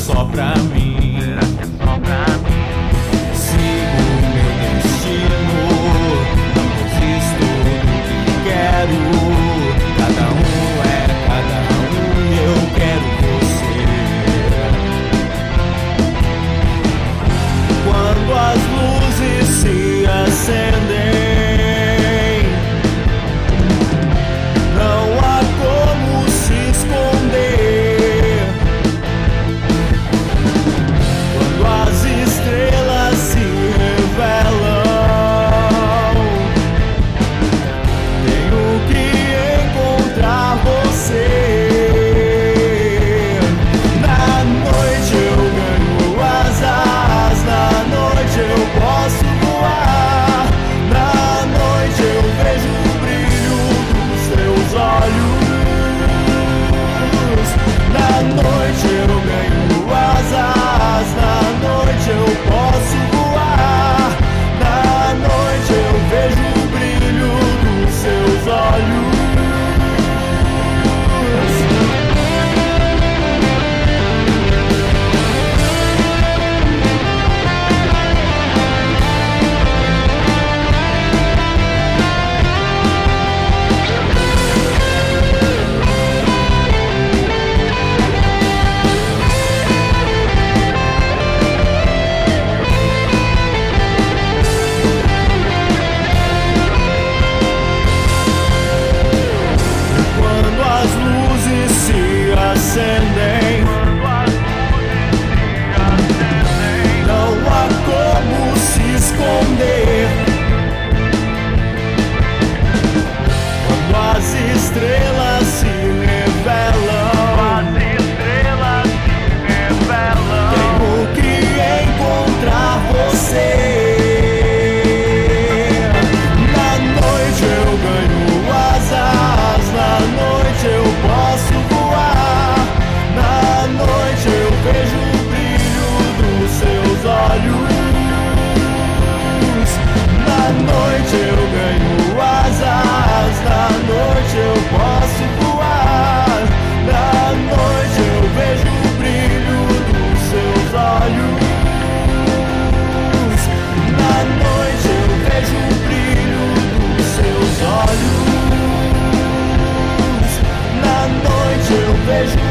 só pra mim? Sigo meu destino, não desisto do que quero. Cada um é cada um e eu quero você. Quando as luzes se acendem, não há como se esconder. Quando as estrelas se revelam, tenho que encontrar você. Na noite eu ganho asas, na noite eu posso voar. Na noite eu vejo o brilho dos teus olhos. Na noite eu ganho asas, na noite eu posso voar. Na noite eu vejo o brilho dos seus olhos. Quando as luzes se acendem, não há como se esconder. Quando as estrelas se revelam, tenho que encontrar você. Na noite eu ganho asas, na noite eu posso voar. Na noite eu vejo o brilho dos seus olhos. Na noite eu ganho asas, na noite eu posso voar. Na noite eu vejo o brilho dos seus olhos. Na noite eu vejo o brilho dos seus olhos. Na noite eu vejo